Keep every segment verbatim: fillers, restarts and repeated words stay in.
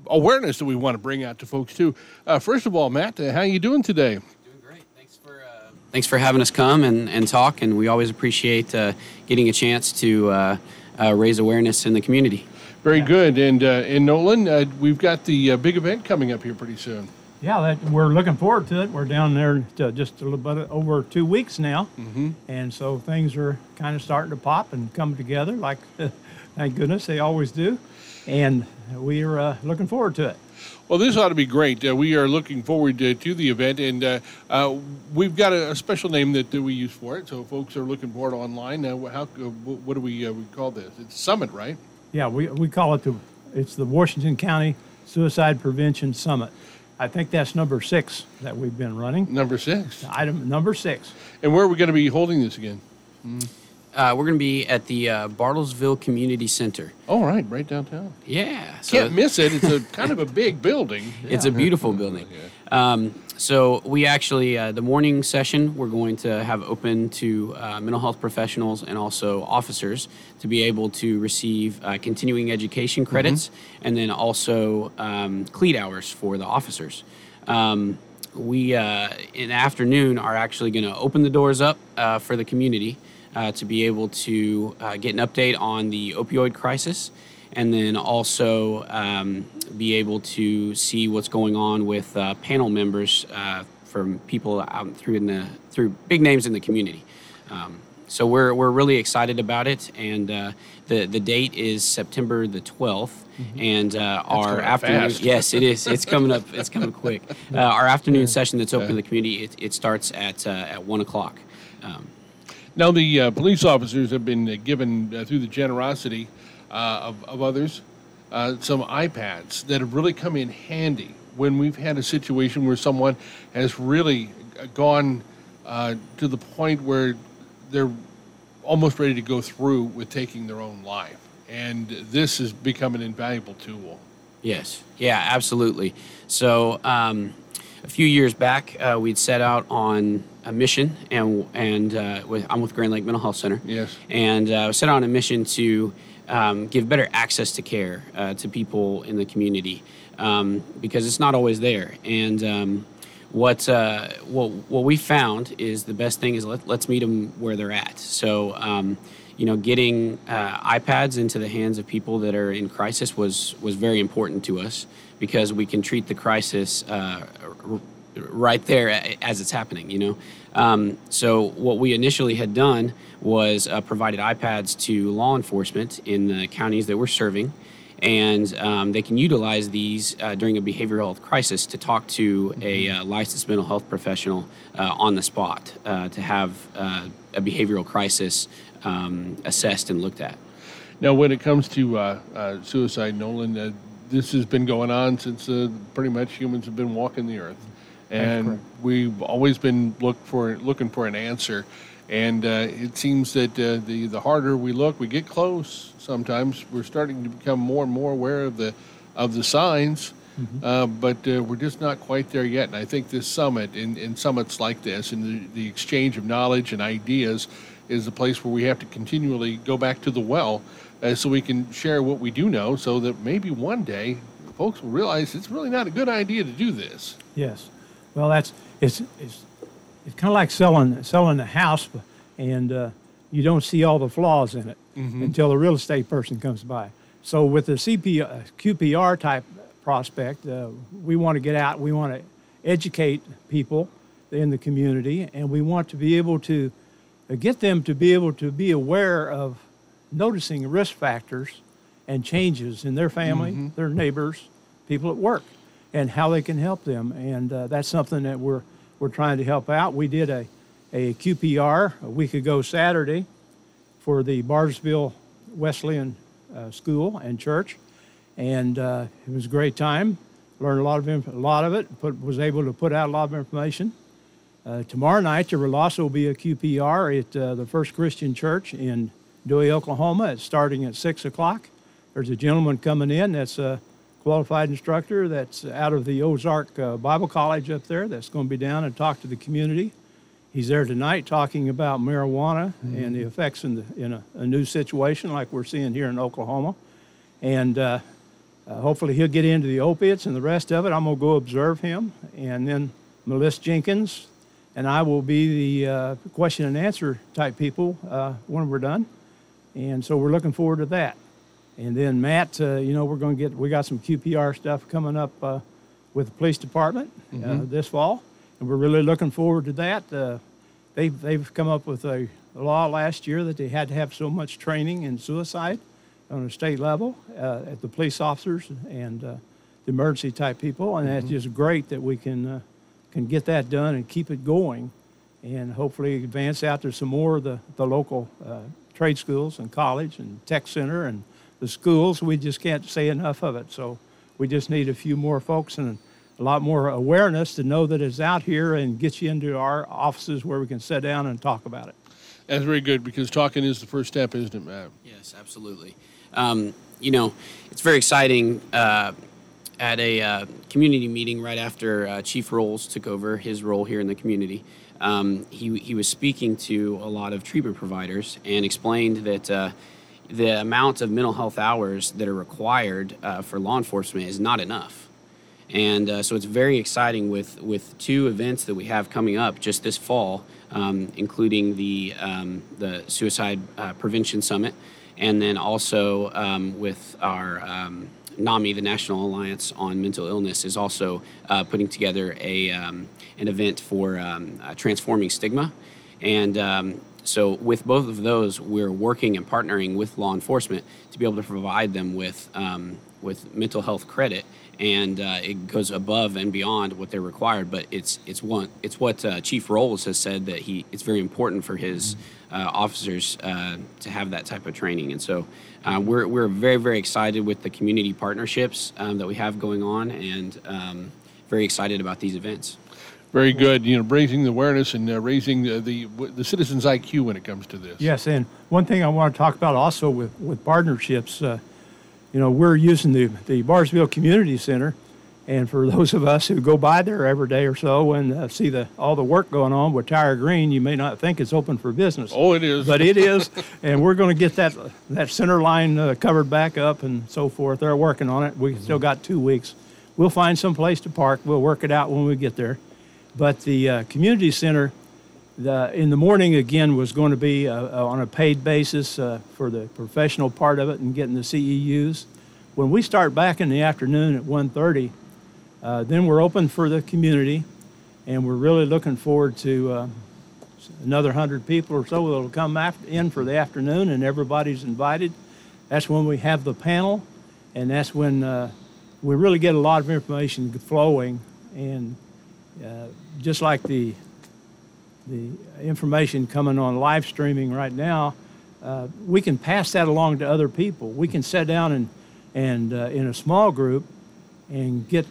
awareness that we want to bring out to folks too. Uh, first of all, Matt, uh, how are you doing today? Doing great. Thanks for uh, thanks for having us come and, and talk, and we always appreciate uh, getting a chance to uh, uh, raise awareness in the community. Very yeah. good. And uh, in Nolan, uh, we've got the uh, big event coming up here pretty soon. Yeah, that, we're looking forward to it. We're down there to just a little bit over two weeks now, mm-hmm. and so things are kind of starting to pop and come together like, thank goodness, they always do, and we are uh, looking forward to it. Well, this ought to be great. Uh, we are looking forward to, to the event, and uh, uh, we've got a, a special name that, that we use for it, so folks are looking for it online. Uh, how, uh, what do we, uh, we call this? It's Summit, right? Yeah, we, we call it the, it's the Washington County Suicide Prevention Summit. I think that's number six that we've been running. Number six. Item number six. And where are we going to be holding this again? Mm. Uh, we're going to be at the uh, Bartlesville Community Center. Oh, right, right downtown. Yeah. So can't miss it. It's a kind of a big building. It's yeah. a beautiful building. Um, so we actually, uh, the morning session, we're going to have open to uh, mental health professionals and also officers to be able to receive uh, continuing education credits, mm-hmm. and then also um, cleat hours for the officers. Um, we, uh, in the afternoon, are actually going to open the doors up uh, for the community uh, to be able to uh, get an update on the opioid crisis, and then also um, be able to see what's going on with uh, panel members uh, from people out through in the through big names in the community. Um, so we're we're really excited about it, and uh, the the date is September the twelfth, mm-hmm. and uh, our afternoon. Fast. Yes, it is. It's coming up. It's coming quick. Uh, our afternoon yeah. session that's open yeah. to the community. It, it starts at uh, at one o'clock. Um, now the uh, police officers have been uh, given uh, through the generosity Uh, of, of others, uh, some iPads that have really come in handy when we've had a situation where someone has really gone uh, to the point where they're almost ready to go through with taking their own life. And this has become an invaluable tool. Yes. Yeah, absolutely. So um, a few years back, uh, we'd set out on a mission, and and uh, with, I'm with Grand Lake Mental Health Center. Yes. And uh, set out on a mission to Um, give better access to care uh, to people in the community, um, because it's not always there. And um, what uh, what what we found is the best thing is let, let's meet them where they're at. So um, you know, getting uh, iPads into the hands of people that are in crisis was was very important to us, because we can treat the crisis uh, r- right there as it's happening. You know. Um, so what we initially had done was uh, provided iPads to law enforcement in the counties that we're serving, and um, they can utilize these uh, during a behavioral health crisis to talk to a uh, licensed mental health professional uh, on the spot uh, to have uh, a behavioral crisis um, assessed and looked at. Now, when it comes to uh, uh, suicide, Nolan, uh, this has been going on since uh, pretty much humans have been walking the earth. And we've always been look for looking for an answer, and uh, it seems that uh, the the harder we look, we get close. Sometimes we're starting to become more and more aware of the of the signs, mm-hmm. uh, but uh, we're just not quite there yet. And I think this summit and, and summits like this, and the, the exchange of knowledge and ideas, is a place where we have to continually go back to the well, uh, so we can share what we do know, so that maybe one day folks will realize it's really not a good idea to do this. Yes. Well, that's it's it's it's kind of like selling selling a house, and uh, you don't see all the flaws in it mm-hmm. until the real estate person comes by. So with the C P, uh, Q P R type prospect, uh, we want to get out. We want to educate people in the community, and we want to be able to uh, get them to be able to be aware of noticing risk factors and changes in their family, mm-hmm. their neighbors, people at work, and how they can help them. And uh, that's something that we're we're trying to help out. We did a, a Q P R a week ago Saturday for the Bartlesville Wesleyan uh, School and Church, and uh, it was a great time. Learned a lot of inf- a lot of it. Put, was able to put out a lot of information. Uh, tomorrow night there will also be a Q P R at uh, the First Christian Church in Dewey, Oklahoma. It's starting at six o'clock. There's a gentleman coming in that's a qualified instructor that's out of the Ozark uh, Bible College up there that's going to be down and talk to the community. He's there tonight talking about marijuana mm-hmm. and the effects in, the, in a, a new situation like we're seeing here in Oklahoma. And uh, uh, hopefully he'll get into the opiates and the rest of it. I'm going to go observe him. And then Melissa Jenkins and I will be the uh, question and answer type people uh, when we're done. And so we're looking forward to that. And then Matt, uh, you know, we're going to get, we got some Q P R stuff coming up uh, with the police department mm-hmm. uh, this fall. And we're really looking forward to that. Uh, they've, they've come up with a law last year that they had to have so much training in suicide on a state level uh, at the police officers and uh, the emergency type people. And mm-hmm. that's just great that we can, uh, can get that done and keep it going and hopefully advance out to some more of the, the local uh, trade schools and college and tech center and the schools. We just can't say enough of it. So we just need a few more folks and a lot more awareness to know that it's out here and get you into our offices where we can sit down and talk about it. That's very good because talking is the first step, isn't it, Matt? Yes, absolutely. Um, you know, it's very exciting. Uh, at a uh, community meeting right after uh, Chief Rolls took over his role here in the community, um, he, he was speaking to a lot of treatment providers and explained that uh, the amount of mental health hours that are required uh, for law enforcement is not enough. And uh, so it's very exciting with, with two events that we have coming up just this fall, um, including the, um, the Suicide uh, Prevention Summit, and then also um, with our um, NAMI, the National Alliance on Mental Illness, is also uh, putting together a um, an event for um, uh, transforming stigma. And um, so with both of those, we're working and partnering with law enforcement to be able to provide them with um, with mental health credit, and uh, it goes above and beyond what they're required. But it's it's one it's what uh, Chief Rolls has said that he it's very important for his uh, officers uh, to have that type of training, and so uh, we're we're very very excited with the community partnerships um, that we have going on, and um, very excited about these events. Very good. You know, raising the awareness and uh, raising the, the the citizens' I Q when it comes to this. Yes, and one thing I want to talk about also with with partnerships. Uh, You know, we're using the, the Barsville Community Center, and for those of us who go by there every day or so and uh, see the all the work going on with Tire Green, you may not think it's open for business. Oh, it is. But it is, and we're going to get that that center line uh, covered back up and so forth. They're working on it. We still got two weeks. We'll find some place to park. We'll work it out when we get there. But the uh, community center, the, in the morning, again, was going to be uh, on a paid basis uh, for the professional part of it and getting the C E Us. When we start back in the afternoon at one thirty, uh, then we're open for the community, and we're really looking forward to uh, another one hundred people or so that will come after, in for the afternoon, and everybody's invited. That's when we have the panel, and that's when uh, we really get a lot of information flowing, and uh, just like the the information coming on live streaming right now, uh, we can pass that along to other people. We can sit down and, and uh, in a small group and get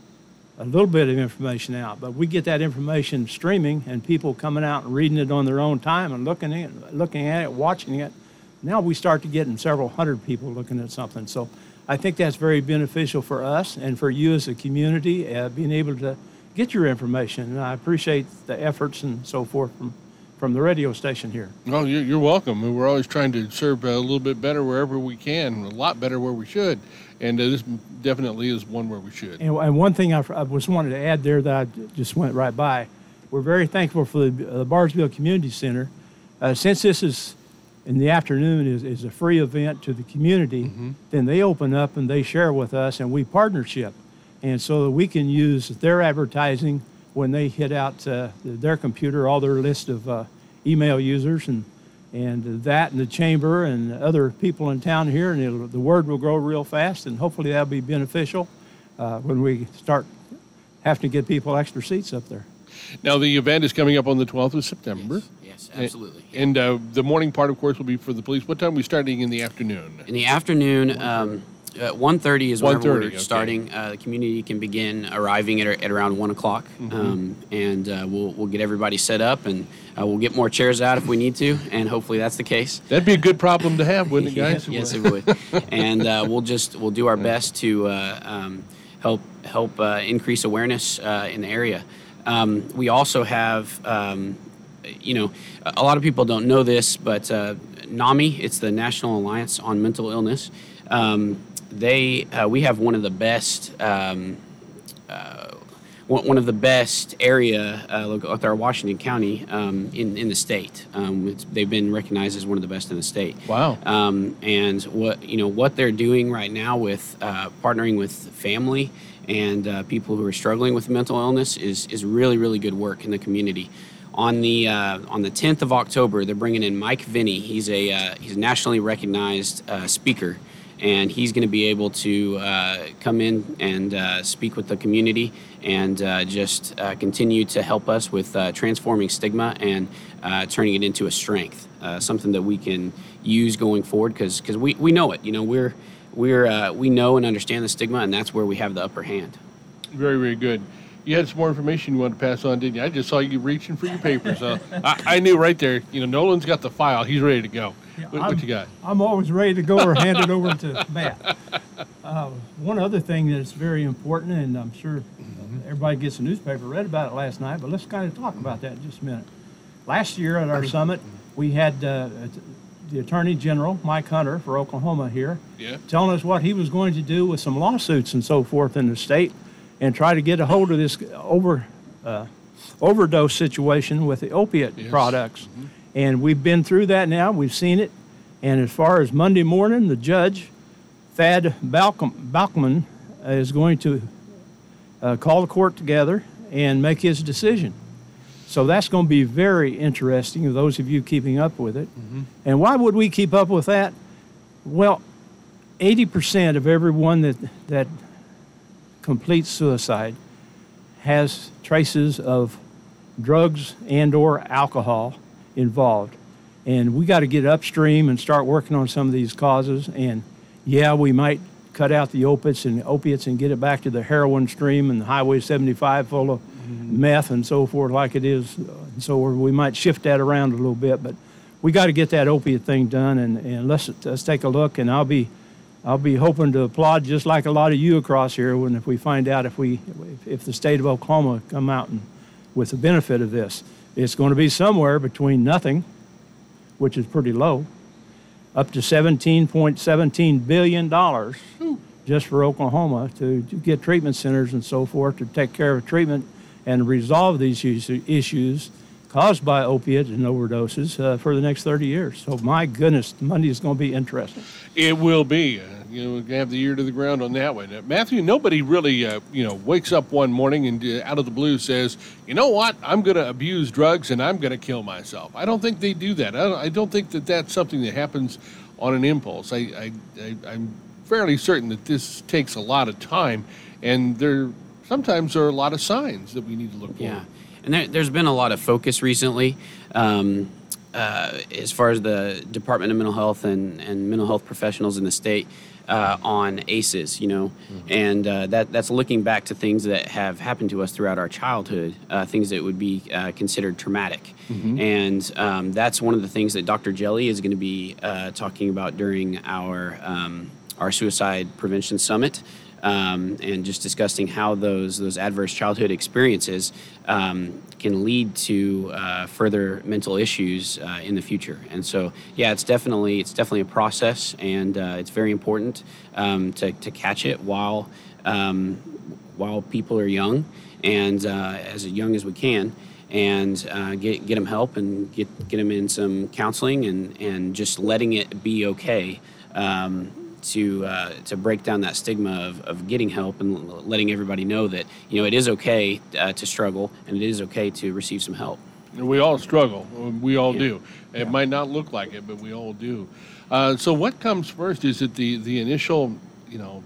a little bit of information out, but we get that information streaming and people coming out and reading it on their own time and looking at it, looking at it, watching it. Now we start to get in several hundred people looking at something. So I think that's very beneficial for us and for you as a community, uh, being able to get your information. And I appreciate the efforts and so forth from, from the radio station here. Oh, you're, you're welcome. We're always trying to serve a little bit better wherever we can, a lot better where we should. And uh, this definitely is one where we should. And, and one thing I, I was wanted to add there that I just went right by, we're very thankful for the, uh, the Barsville Community Center. Uh, since this is in the afternoon is, is a free event to the community, mm-hmm. then they open up and they share with us and we partnership. And so that we can use their advertising when they hit out uh, their computer, all their list of uh, email users, and and that and the chamber and other people in town here, and it'll, the word will grow real fast, and hopefully that'll be beneficial uh, when we start having to get people extra seats up there. Now, the event is coming up on the twelfth of September. Yes, yes absolutely. And, and uh, the morning part, of course, will be for the police. What time are we starting in the afternoon? In the afternoon, um, Uh, one thirty is whenever we're okay. starting. Uh, the community can begin arriving at, at around one o'clock, mm-hmm. um, and uh, we'll we'll get everybody set up, and uh, we'll get more chairs out if we need to, and hopefully that's the case. That'd be a good problem to have, wouldn't it, guys? yes, yes, it would. And uh, we'll just we'll do our best to uh, um, help help uh, increase awareness uh, in the area. Um, we also have, um, you know, a lot of people don't know this, but uh, NAMI, it's the National Alliance on Mental Illness. Um, they uh, we have one of the best. Um, uh, one one of the best area uh, with our Washington County um, in in the state. Um, it's, they've been recognized as one of the best in the state. Wow! Um, and what you know what they're doing right now with uh, partnering with family and uh, people who are struggling with mental illness is is really really good work in the community. On the uh, on the tenth of October, they're bringing in Mike Vinny. He's a uh, he's a nationally recognized uh, speaker. And he's going to be able to uh, come in and uh, speak with the community and uh, just uh, continue to help us with uh, transforming stigma and uh, turning it into a strength, uh, something that we can use going forward because because we, we know it. You know, we're we're uh, we know and understand the stigma, and that's where we have the upper hand. Very, very good. You had some more information you wanted to pass on, didn't you? I just saw you reaching for your papers. Uh, I, I knew right there. You know, Nolan's got the file. He's ready to go. Yeah, What, what you got? I'm always ready to go or hand it over to Matt. Uh, one other thing that's very important, and I'm sure everybody gets the newspaper, read about it last night, but let's kind of talk about that in just a minute. Last year at our summit, we had uh, the Attorney General, Mike Hunter, for Oklahoma here, Yeah. telling us what he was going to do with some lawsuits and so forth in the state and try to get a hold of this over uh, overdose situation with the opiate Yes. products. Mm-hmm. And we've been through that now. We've seen it. And as far as Monday morning, the judge, Thad Balcom, Balkman, uh, is going to uh, call the court together and make his decision. So that's going to be very interesting, those of you keeping up with it. Mm-hmm. And why would we keep up with that? Well, eighty percent of everyone that, that completes suicide has traces of drugs and or alcohol involved. And we got to get upstream and start working on some of these causes. And yeah, we might cut out the opiates and opiates and get it back to the heroin stream and the Highway seventy-five full of mm-hmm. meth and so forth like it is. So we might shift that around a little bit, but we got to get that opiate thing done. And, and let's, let's take a look. And I'll be I'll be hoping to applaud just like a lot of you across here when if we find out if we if the state of Oklahoma come out and with the benefit of this. It's going to be somewhere between nothing, which is pretty low, up to seventeen point one seven billion dollars just for Oklahoma to, to get treatment centers and so forth to take care of treatment and resolve these issues caused by opiates and overdoses uh, for the next thirty years. So my goodness, Monday is going to be interesting. It will be. Uh, you know, we're going to have the ear to the ground on that one. Uh, Matthew, nobody really, uh, you know, wakes up one morning and uh, out of the blue says, you know what, I'm going to abuse drugs and I'm going to kill myself. I don't think they do that. I don't, I don't think that that's something that happens on an impulse. I, I, I, I'm fairly certain that this takes a lot of time, and there sometimes there are a lot of signs that we need to look for. Yeah, and there, there's been a lot of focus recently um, uh, as far as the Department of Mental Health and, and mental health professionals in the state uh, on A C Es, you know, mm-hmm. and uh, that that's looking back to things that have happened to us throughout our childhood, uh, things that would be uh, considered traumatic. Mm-hmm. And um, that's one of the things that Doctor Jelly is going to be uh, talking about during our um, our suicide prevention summit. Um, and just discussing how those those adverse childhood experiences um, can lead to uh, further mental issues uh, in the future. And so, yeah, it's definitely it's definitely a process, and uh, it's very important um, to to catch it while um, while people are young, and uh, as young as we can, and uh, get get them help and get get them in some counseling, and and just letting it be okay. Um, to uh, to break down that stigma of, of getting help and letting everybody know that, you know, it is okay uh, to struggle, and it is okay to receive some help. We all struggle. We all Yeah. do. It yeah. might not look like it, but we all do. Uh, so what comes first? Is it the, the initial, you know,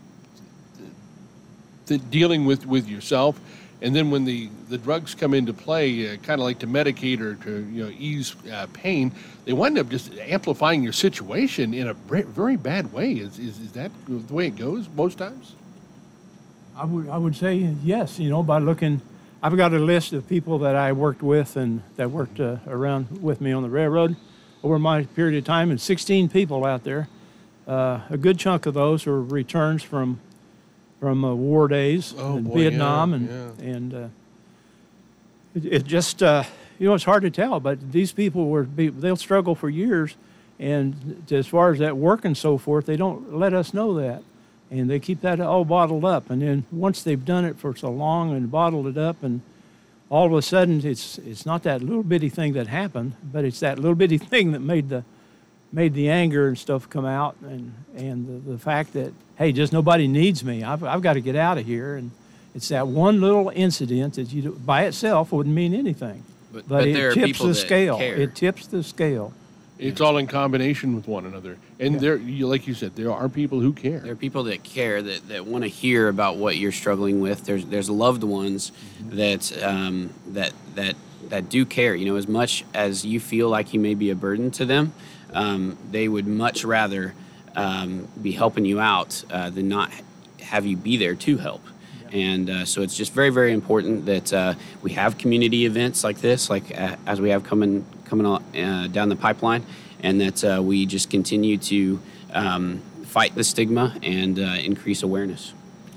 the dealing with, with yourself, and then when the, the drugs come into play, uh, kind of like to medicate or to, you know, ease uh, pain, they wind up just amplifying your situation in a very bad way. Is, is is that the way it goes most times? I would I would say yes. You know, by looking, I've got a list of people that I worked with and that worked uh, around with me on the railroad over my period of time, and sixteen people out there. Uh, a good chunk of those are returns from from uh, war days oh, in boy, Vietnam, yeah, and yeah. and uh, it, it just uh, you know, it's hard to tell, but these people were be, they'll struggle for years, and as far as that work and so forth, they don't let us know that. and they keep that all bottled up. And then once they've done it for so long and bottled it up, and all of a sudden it's it's not that little bitty thing that happened, but it's that little bitty thing that made the made the anger and stuff come out, and and the, the fact that, hey, just nobody needs me. I've I've got to get out of here. And it's that one little incident that you do, by itself wouldn't mean anything, But, but, but it there are tips people the that scale. care. It tips the scale. It's all in combination with one another. And Yeah. there, you, like you said, there are people who care. There are people that care, that, that want to hear about what you're struggling with. There's there's loved ones that um, that that that do care. You know, as much as you feel like you may be a burden to them, um, they would much rather um, be helping you out uh, than not have you be there to help. And uh, so it's just very, very important that uh, we have community events like this, like uh, as we have coming coming on, uh, down the pipeline, and that uh, we just continue to um, fight the stigma and uh, increase awareness.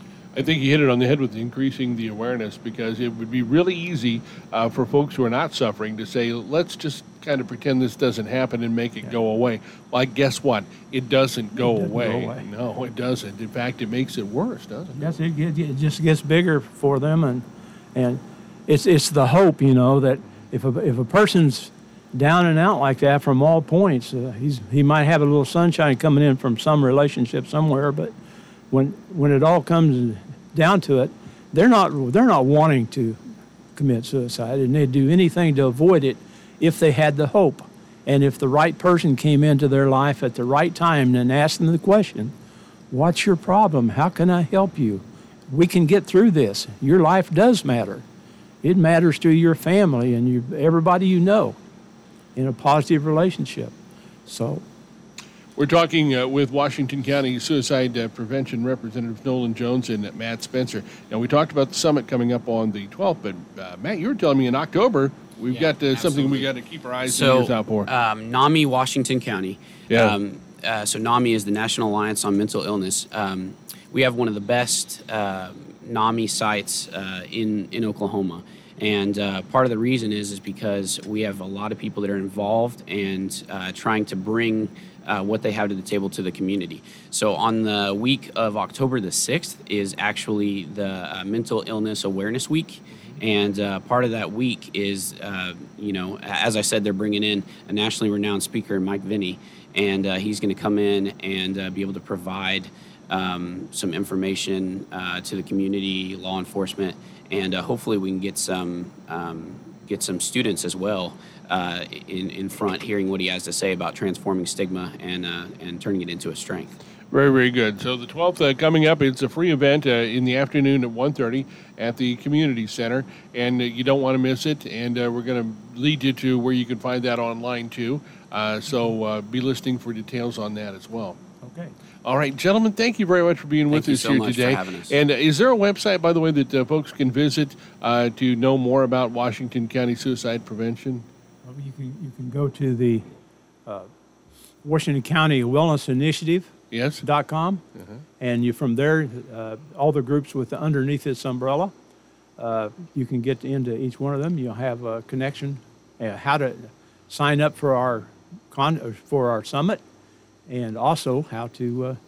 I think you hit it on the head with increasing the awareness, because it would be really easy uh, for folks who are not suffering to say, let's just kind of pretend this doesn't happen and make it Yeah. go away. Well, guess what? It doesn't go, doesn't go away. away. No, it doesn't. In fact, it makes it worse, doesn't it? Yes, it, get- it just gets bigger for them, and and it's it's the hope, you know, that if a if a person's down and out like that from all points, uh, he's he might have a little sunshine coming in from some relationship somewhere, but when when it all comes down to it, they're not they're not wanting to commit suicide, and they'd do anything to avoid it if they had the hope, and if the right person came into their life at the right time and asked them the question, what's your problem? How can I help you? We can get through this. Your life does matter. It matters to your family and you, everybody you know in a positive relationship. So, We're talking uh, with Washington County Suicide uh, Prevention Representatives Nolan Jones and uh, Matt Spencer. Now, we talked about the summit coming up on the twelfth, but uh, Matt, you were telling me in October we've Yeah, got uh, something we absolutely. got to keep our eyes So, and ears out for. um, NAMI Washington County. Yeah. Um, uh, so NAMI is the National Alliance on Mental Illness. Um, we have one of the best uh, NAMI sites uh, in in Oklahoma, and uh, part of the reason is is because we have a lot of people that are involved and uh, trying to bring uh, what they have to the table to the community. So on the week of October the sixth is actually the uh, Mental Illness Awareness Week. And uh, part of that week is, uh, you know, as I said, they're bringing in a nationally renowned speaker, Mike Vinny, and uh, he's going to come in and uh, be able to provide um, some information uh, to the community, law enforcement, and uh, hopefully we can get some um, get some students as well uh, in in front, hearing what he has to say about transforming stigma and uh, and turning it into a strength. Very, very good. So the twelfth uh, coming up, it's a free event uh, in the afternoon at one thirty at the community center, and uh, you don't want to miss it. And uh, we're going to lead you to where you can find that online too. Uh, so uh, be listening for details on that as well. okay. All right, gentlemen, thank you very much for being with Thank you us so here much for today. having us. And uh, is there a website, by the way, that uh, folks can visit uh, to know more about Washington County suicide prevention? Well, you can you can go to the uh, Washington County Wellness Initiative. Yes. Dot com, and you from there, uh, all the groups with the, underneath this umbrella, uh, you can get into each one of them. You'll have a connection, uh, how to sign up for our con uh, for our summit, and also how to uh,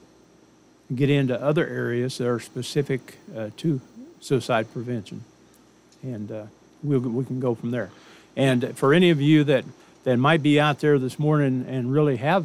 get into other areas that are specific uh, to suicide prevention, and uh, we'll, we can go from there. And for any of you that that might be out there this morning and really have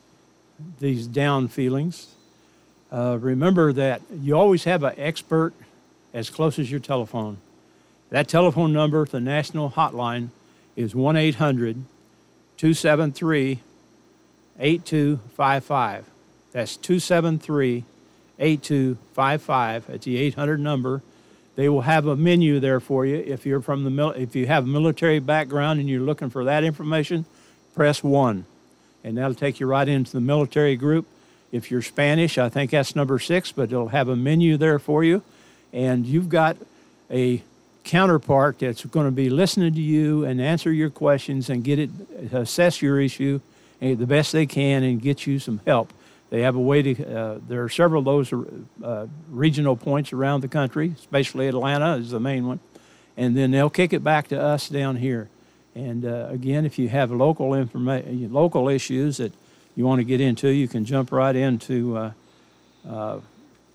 these down feelings, uh, remember that you always have an expert as close as your telephone. That telephone number, the national hotline, is one eight hundred two seven three eight two five five. That's two seven three eight two five five. At the eight hundred number. They will have a menu there for you. If you're from the mil- if you have a military background and you're looking for that information, press one. And that'll take you right into the military group. If you're Spanish, I think that's number six, but it'll have a menu there for you. And you've got a counterpart that's going to be listening to you and answer your questions and get it, assess your issue the best they can and get you some help. They have a way to, uh, there are several of those uh, regional points around the country, especially Atlanta is the main one. And then they'll kick it back to us down here. And uh, again, if you have local informa- local issues that you want to get into, you can jump right into uh, uh,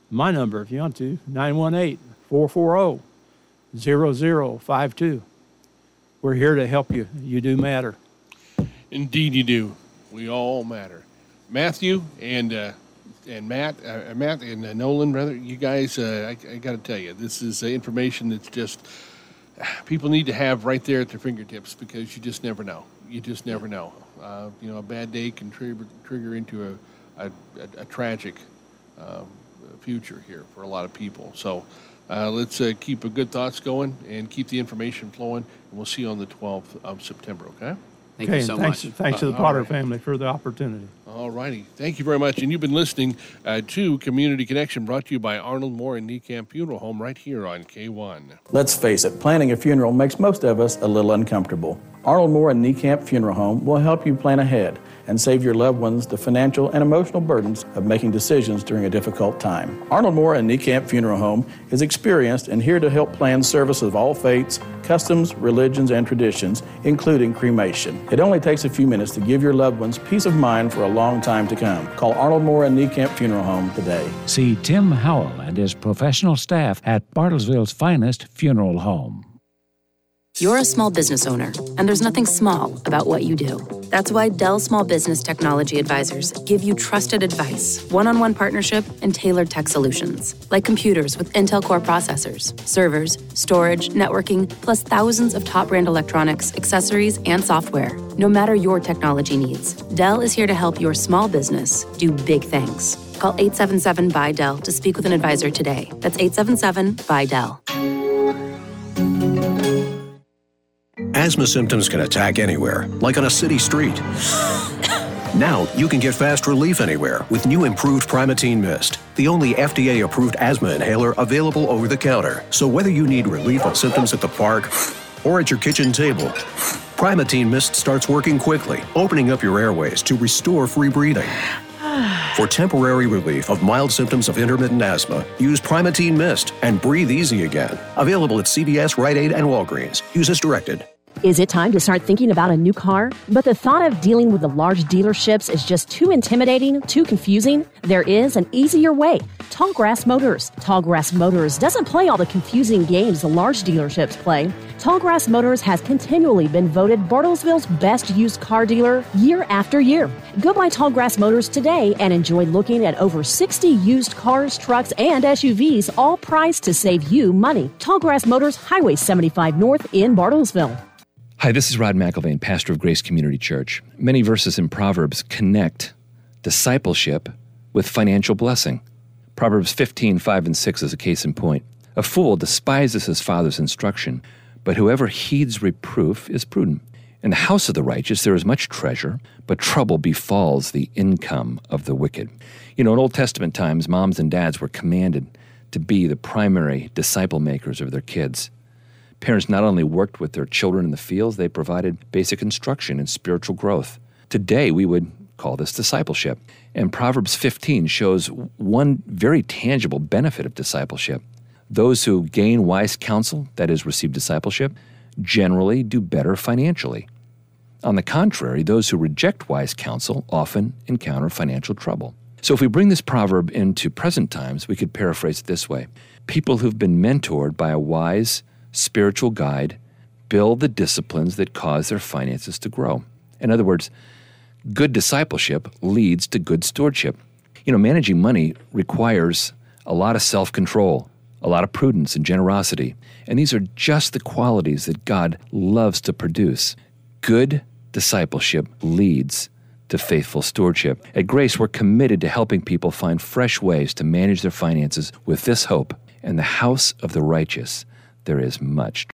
my number if you want to, nine one eight, four four zero, zero zero five two. We're here to help you. You do matter. Indeed you do. We all matter. Matthew and uh, and Matt, uh, Matt and uh, Nolan, rather, you guys, uh, I, I got to tell you, this is uh, information that's just people need to have right there at their fingertips, because you just never know. You just never know. Uh, you know, a bad day can trigger, trigger into a, a, a, a tragic um, future here for a lot of people. So uh, let's uh, keep a good thoughts going and keep the information flowing, and we'll see you on the twelfth of September, okay? Thank okay, you so thanks, much. Thanks to the Uh, Potter right. family for the opportunity. All righty. Thank you very much. And you've been listening uh, to Community Connection, brought to you by Arnold Moore and Niekamp Funeral Home right here on K one. Let's face it, planning a funeral makes most of us a little uncomfortable. Arnold Moore and Niekamp Funeral Home will help you plan ahead and save your loved ones the financial and emotional burdens of making decisions during a difficult time. Arnold Moore and Niekamp Funeral Home is experienced and here to help plan services of all faiths, customs, religions, and traditions, including cremation. It only takes a few minutes to give your loved ones peace of mind for a long time to come. Call Arnold Moore and Niekamp Funeral Home today. See Tim Howell and his professional staff at Bartlesville's finest funeral home. You're a small business owner, and there's nothing small about what you do. That's why Dell Small Business Technology Advisors give you trusted advice, one-on-one partnership, and tailored tech solutions, like computers with Intel Core processors, servers, storage, networking, plus thousands of top-brand electronics, accessories, and software. No matter your technology needs, Dell is here to help your small business do big things. Call eight seven seven, B Y, D E L to speak with an advisor today. That's eight seven seven, B Y, D E L. Asthma symptoms can attack anywhere, like on a city street. Now, you can get fast relief anywhere with new improved Primatene Mist, the only F D A-approved asthma inhaler available over the counter. So whether you need relief of symptoms at the park or at your kitchen table, Primatene Mist starts working quickly, opening up your airways to restore free breathing. For temporary relief of mild symptoms of intermittent asthma, use Primatene Mist and breathe easy again. Available at C V S, Rite Aid, and Walgreens. Use as directed. Is it time to start thinking about a new car? But the thought of dealing with the large dealerships is just too intimidating, too confusing? There is an easier way. Tallgrass Motors. Tallgrass Motors doesn't play all the confusing games the large dealerships play. Tallgrass Motors has continually been voted Bartlesville's best used car dealer year after year. Go by Tallgrass Motors today and enjoy looking at over sixty used cars, trucks, and S U Vs, all priced to save you money. Tallgrass Motors, Highway seventy-five North in Bartlesville. Hi, this is Rod McElvain, pastor of Grace Community Church. Many verses in Proverbs connect discipleship with financial blessing. Proverbs fifteen, five and six is a case in point. A fool despises his father's instruction, but whoever heeds reproof is prudent. In the house of the righteous there is much treasure, but trouble befalls the income of the wicked. You know, in Old Testament times, moms and dads were commanded to be the primary disciple makers of their kids. Parents not only worked with their children in the fields, they provided basic instruction and spiritual growth. Today, we would call this discipleship. And Proverbs fifteen shows one very tangible benefit of discipleship. Those who gain wise counsel, that is, receive discipleship, generally do better financially. On the contrary, those who reject wise counsel often encounter financial trouble. So if we bring this proverb into present times, we could paraphrase it this way. People who've been mentored by a wise spiritual guide build the disciplines that cause their finances to grow. In other words, good discipleship leads to good stewardship. You know, managing money requires a lot of self-control, a lot of prudence and generosity, and these are just the qualities that God loves to produce. Good discipleship leads to faithful stewardship. At Grace, we're committed to helping people find fresh ways to manage their finances with this hope. In the house of the righteous, there is much